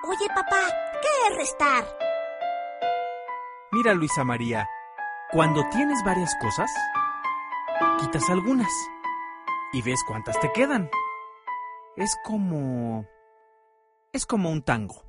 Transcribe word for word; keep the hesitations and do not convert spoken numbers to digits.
Oye, papá, ¿qué es restar? Mira, Luisa María, cuando tienes varias cosas, quitas algunas y ves cuántas te quedan. Es como... es como un tango.